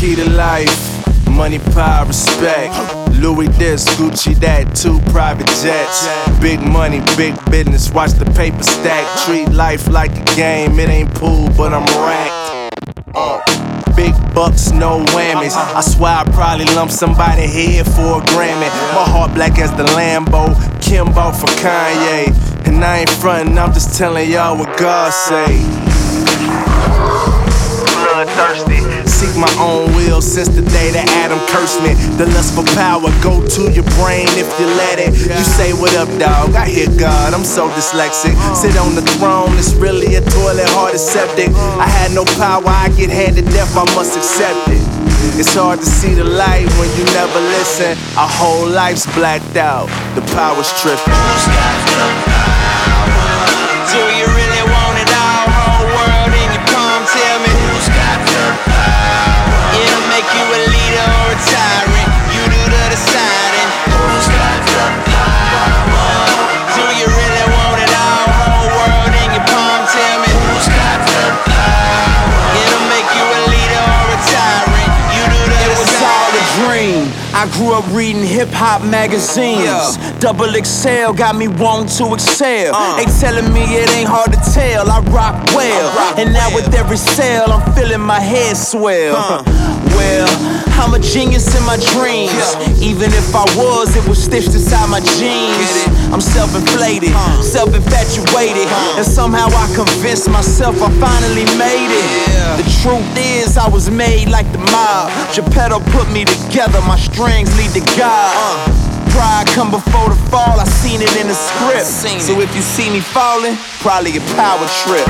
key to life. Money, power, respect. Louis this, Gucci that, 2 private jets. Big money, big business, watch the paper stack. Treat life like a game, it ain't pool, but I'm racked. Big bucks, no whammies. I swear I probably lump somebody head for a Grammy. My heart black as the Lambo, Kimbo for Kanye. And I ain't frontin', I'm just telling y'all what God say. Bloodthirsty, seek my own will since the day that Adam cursed me. The lust for power, go to your brain if you let it. You say what up, dog, I hear God, I'm so dyslexic. Sit on the throne, it's really a toilet, heart is septic. I had no power, I get handed death, I must accept it. It's hard to see the light when you never listen. Our whole life's blacked out, the power's tripping. Do you really want it all? Whole world in your palm, tell me who's got the power? It'll make you a leader or a tyrant. You do the deciding. Who's got the power? Do you really want it all? Whole world in your palm, tell me who's got the power? It'll make you a leader or a tyrant. You do the deciding. It was all a dream. I grew up reading hip-hop magazines. Double XL got me wanting to excel. They telling me it ain't hard to tell, I rock well. And now with every sale, I'm feeling my head swell. Well, I'm a genius in my dreams. Even if I was, it was stitched inside my jeans. I'm self-inflated, self-infatuated. And somehow I convinced myself I finally made it. The truth is I was made like the mob. Geppetto put me together, my strings lead to God. Pride come before the fall, I seen it in the script. So if you see me falling, probably a power trip.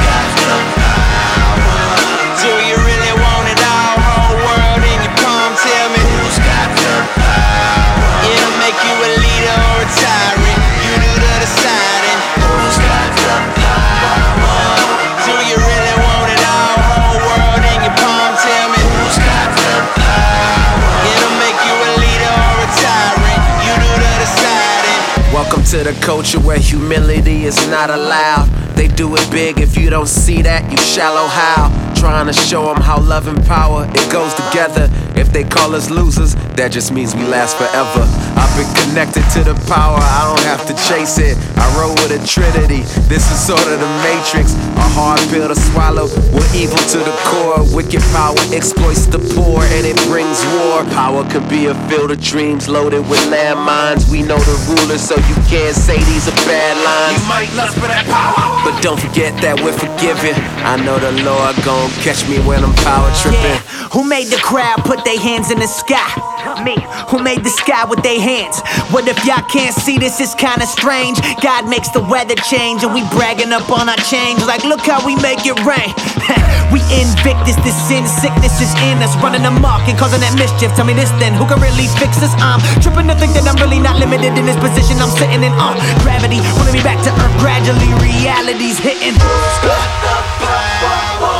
Do you really want it all? Whole world in your palm, tell me who's got the power? It'll make you a leader or a tyrant. You do the deciding. Who's got the power? Do you really want it all? Whole world in your palm, tell me who's got the power? It'll make you a leader or a tyrant. You do the deciding. Welcome to the culture where humility is not allowed. They do it big, if you don't see that, you shallow how? Trying to show them how love and power, it goes together. If they call us losers, that just means we last forever. I've been connected to the power, I don't have to chase it. I roll with a trinity, this is sort of the matrix. A hard pill to swallow, we're evil to the core. Wicked power exploits the poor and it brings war. Power can be a field of dreams loaded with landmines. We know the rulers, so you can't say these are bad lines. You might lust for that power, but don't forget that we're forgiven. I know the Lord gon' catch me when I'm power tripping. Who made the crowd put their hands in the sky? Me. Who made the sky with their hands? What if y'all can't see this? It's kinda strange. God makes the weather change and we bragging up on our change. Like, look how we make it rain. We Invictus, this sin sickness is in us, running amok and causing that mischief. Tell me this then, who can really fix this? I'm tripping to think that I'm really not limited in this position I'm sitting in. Gravity pulling me back to earth gradually, reality's hitting. Who's got the power?